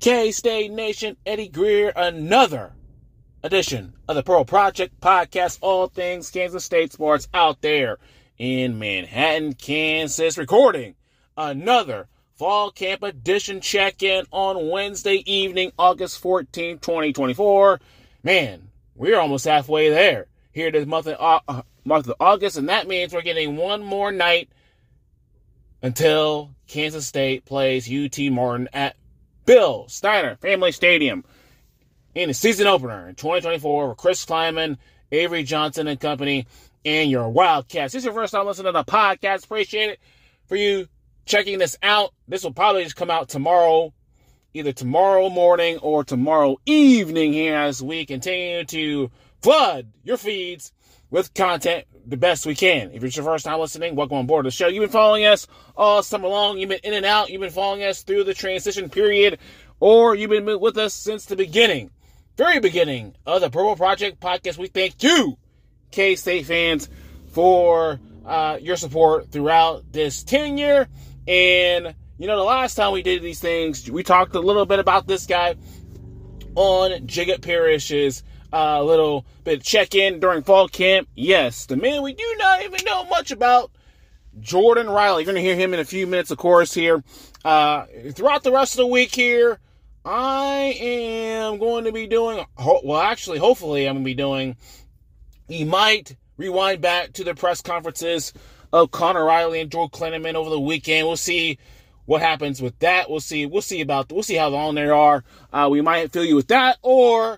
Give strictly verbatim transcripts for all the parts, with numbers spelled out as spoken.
K-State Nation, Eddie Greer, another edition of the Pearl Project Podcast, all things Kansas State sports out there in Manhattan, Kansas, recording another Fall Camp Edition check-in on Wednesday evening, August fourteenth, twenty twenty-four. Man, we're almost halfway there here this month of, uh, month of August, and that means we're getting one more night until Kansas State plays U T Martin at Bill Steiner Family Stadium in the season opener in twenty twenty-four with Chris Klieman, Avery Johnson and company, and your Wildcats. This is your first time listening to the podcast. Appreciate it for you checking this out. This will probably just come out tomorrow, either tomorrow morning or tomorrow evening here as we continue to flood your feeds with content the best we can. If it's your first time listening, welcome on board the show. You've been following us all summer long. You've been in and out. You've been following us through the transition period, or you've been with us since the beginning, very beginning of the Purple Project Podcast. We thank you, K-State fans, for uh, your support throughout this tenure. And, you know, the last time we did these things, we talked a little bit about this guy on Jiggett Parrish's uh, little bit of check-in during fall camp. Yes, the man we do not even know much about, Jordan Riley. You're going to hear him in a few minutes, of course, here. Uh, throughout the rest of the week here, I am going to be doing, well, actually, hopefully I'm going to be doing, you might rewind back to the press conferences of Connor Riley and Joel Klinneman over the weekend. We'll see what happens with that. We'll see. We'll see about. We'll see how long they are. Uh, we might fill you with that, or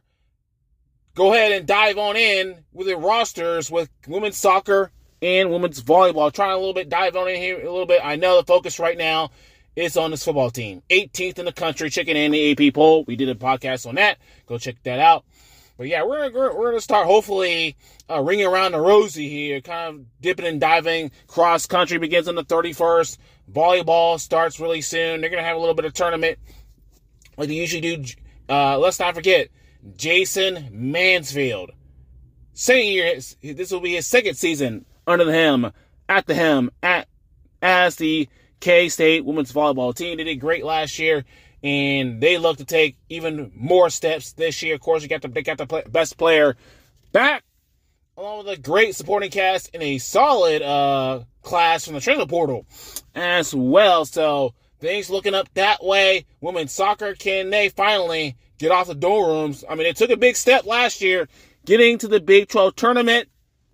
go ahead and dive on in with the rosters with women's soccer and women's volleyball. Trying a little bit dive on in here a little bit. I know the focus right now is on this football team, eighteenth in the country, chicken and the A P poll. We did a podcast on that. Go check that out. But yeah, we're gonna we're gonna start hopefully uh, ringing around the rosy here, kind of dipping and diving. Cross country begins on the thirty-first. Volleyball starts really soon. They're gonna have a little bit of tournament like they usually do. Uh, let's not forget Jason Mansfield. Second year, this will be his second season under the helm, at the helm, at as the K-State women's volleyball team. They did great last year, and they look to take even more steps this year. Of course, you got the, they got the play, best player back, along with a great supporting cast and a solid uh, class from the transfer portal as well. So things looking up that way. Women's soccer, can they finally get off the dorm rooms? I mean, it took a big step last year getting to the Big twelve tournament.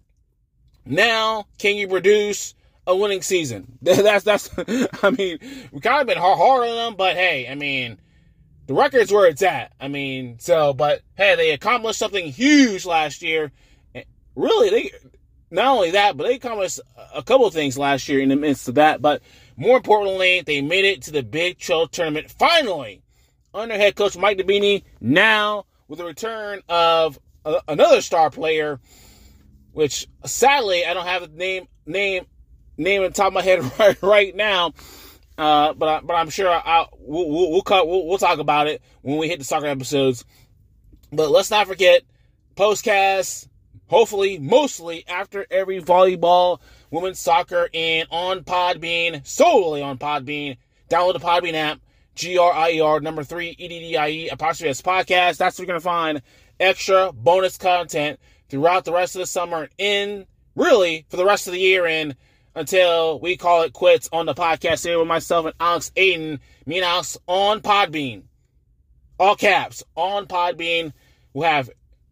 Now, can you produce a winning season? That's, that's, I mean, we kind of been hard, hard on them, but hey, I mean, the record's where it's at. I mean, so, but hey, they accomplished something huge last year. Really, they, not only that, but they accomplished a couple of things last year in the midst of that, but more importantly, they made it to the Big twelve tournament finally under head coach Mike Dabini, now with the return of a, another star player, which sadly, I don't have the name, name, name on top of my head right, right now, uh, but I, but I'm sure I'll, we'll we'll we'll, cut, we'll we'll talk about it when we hit the soccer episodes. But let's not forget postcasts. Hopefully, mostly after every volleyball, women's soccer, and on Podbean, solely on Podbean. Download the Podbean app, G R I E R number three E D D I E apostrophe S podcast. That's where you're gonna find extra bonus content throughout the rest of the summer, and really for the rest of the year, and until we call it quits on the podcast here with myself and Alex Aiden. Me and Alex on Podbean. All caps, on Podbean. We'll have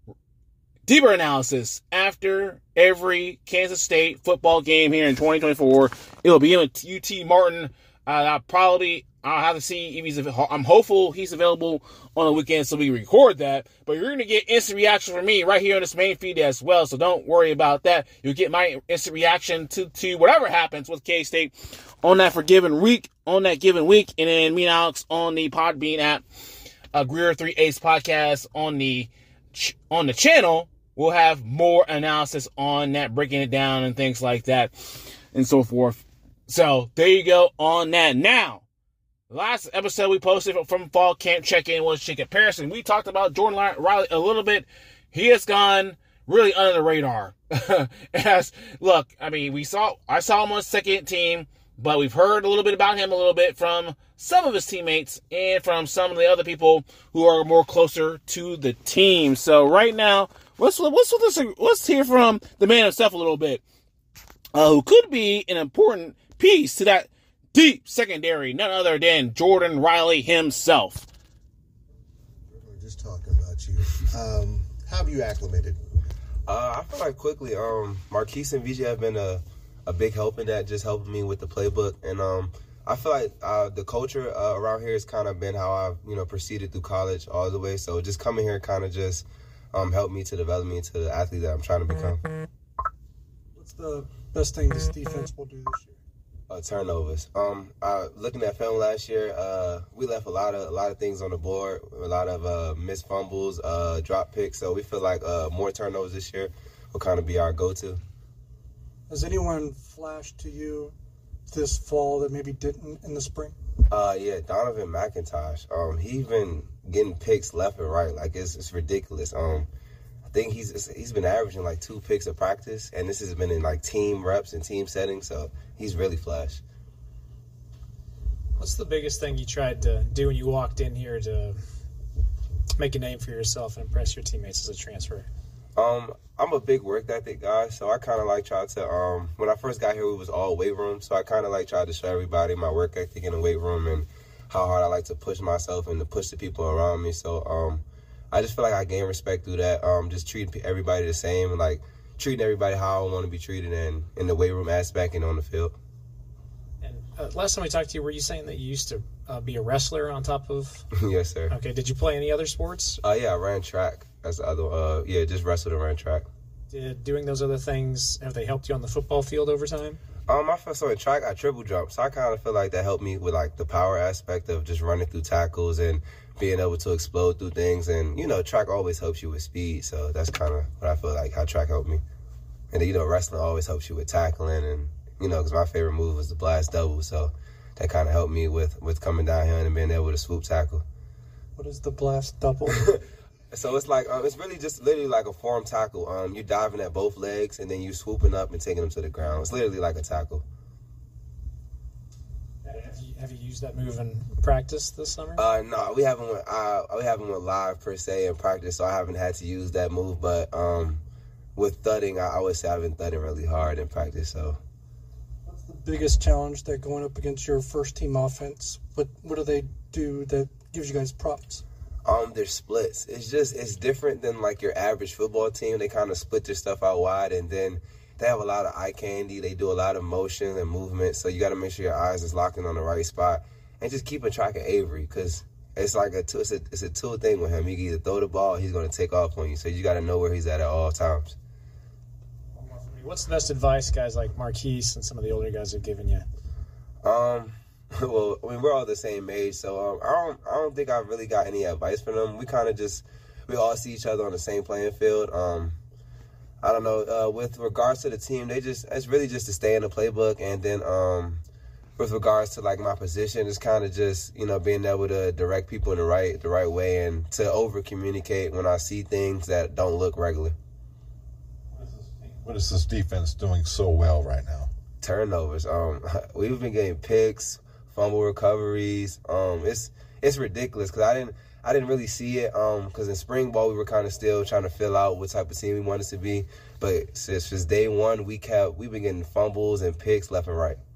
deeper analysis after every Kansas State football game here in twenty twenty-four. It will be in with U T Martin. Uh, I'll probably, I'll have to see if he's, I'm hopeful he's available on the weekend so we can record that. But you're going to get instant reaction from me right here on this main feed as well. So don't worry about that. You'll get my instant reaction to, to whatever happens with K-State on that for given week, on that given week. And then me and Alex on the Podbean app, uh, Greer three Ace podcast on the, on the channel. We'll have more analysis on that, breaking it down and things like that and so forth. So there you go on that. Now, the last episode we posted from Fall Camp Check-In was Chicken Comparison. We talked about Jordan Riley a little bit. He has gone really under the radar. As look, I mean, we saw I saw him on second team, but we've heard a little bit about him a little bit from some of his teammates and from some of the other people who are more closer to the team. So right now, let's let's let's, let's hear from the man himself a little bit, uh, who could be an important piece to that deep secondary, none other than Jordan Riley himself. We're just talking about you. Um, how have you acclimated? Uh, I feel like quickly, um, Marquise and V J have been a, a big help in that, just helping me with the playbook. And um, I feel like uh, the culture uh, around here has kind of been how I've, you know, proceeded through college all the way. So just coming here kind of just um, helped me to develop me into the athlete that I'm trying to become. What's the best thing this defense will do this year? Uh, turnovers. Um, uh, looking at film last year, uh, we left a lot of a lot of things on the board, a lot of uh, missed fumbles, uh, drop picks. So we feel like uh, more turnovers this year will kind of be our go-to. Has anyone flashed to you this fall that maybe didn't in the spring? Uh, yeah, Donovan McIntosh. Um, he's been getting picks left and right. Like it's it's ridiculous. Um, I think he's he's been averaging like two picks a practice, and this has been in like team reps and team settings. So he's really flashed. What's the biggest thing you tried to do when you walked in here to make a name for yourself and impress your teammates as a transfer? Um, I'm a big work ethic guy, so I kind of like tried to. Um, when I first got here, it was all weight room, so I kind of like tried to show everybody my work ethic in the weight room and how hard I like to push myself and to push the people around me. So um, I just feel like I gain respect through that. Um, just treating everybody the same and like treating everybody how I want to be treated in in the weight room aspect and on the field. And uh, last time we talked to you, were you saying that you used to uh, be a wrestler on top of? Yes, sir. Okay. Did you play any other sports? Uh, yeah, I ran track. That's the other. Uh, yeah, just wrestled and ran track. Did doing those other things, have they helped you on the football field over time? Um, I feel so in track, I triple jump, so I kind of feel like that helped me with like the power aspect of just running through tackles and being able to explode through things. And you know, track always helps you with speed, so that's kind of what I feel like how track helped me. And then, you know, wrestling always helps you with tackling, and you know, because my favorite move was the blast double, so that kind of helped me with with coming down here and being able to swoop tackle. What is the blast double? So it's like um, it's really just literally like a form tackle. Um, you're diving at both legs and then you swooping up and taking them to the ground. It's literally like a tackle. Have you, have you used that move in practice this summer? Uh, no, we haven't went. Uh, we haven't went live per se in practice, so I haven't had to use that move. But um, with thudding, I, I would say I've been thudding really hard in practice. So, What's the biggest challenge that going up against your first team offense? What what do they do that gives you guys problems? Um, their splits. It's just it's different than like your average football team. They kind of split their stuff out wide, and then they have a lot of eye candy. They do a lot of motion and movement, so you got to make sure your eyes is locking on the right spot, and just keeping track of Avery because it's like a two, it's a it's a two thing with him. You can either throw the ball, or he's going to take off on you, so you got to know where he's at at all times. What's the best advice guys like Marquise and some of the older guys have given you? Um. Well, I mean, we're all the same age, so um, I don't, I don't think I've really got any advice from them. We kind of just, we all see each other on the same playing field. Um, I don't know. Uh, with regards to the team, they just, it's really just to stay in the playbook, and then um, with regards to like my position, it's kind of just, you know, being able to direct people in the right, the right way, and to over communicate when I see things that don't look regular. What is this defense doing so well right now? Turnovers. Um, we've been getting picks, fumble recoveries. Um, it's it's ridiculous because I didn't I didn't really see it. Um, because in spring ball we were kind of still trying to fill out what type of team we wanted to be. But since since day one we kept we've been getting fumbles and picks left and right.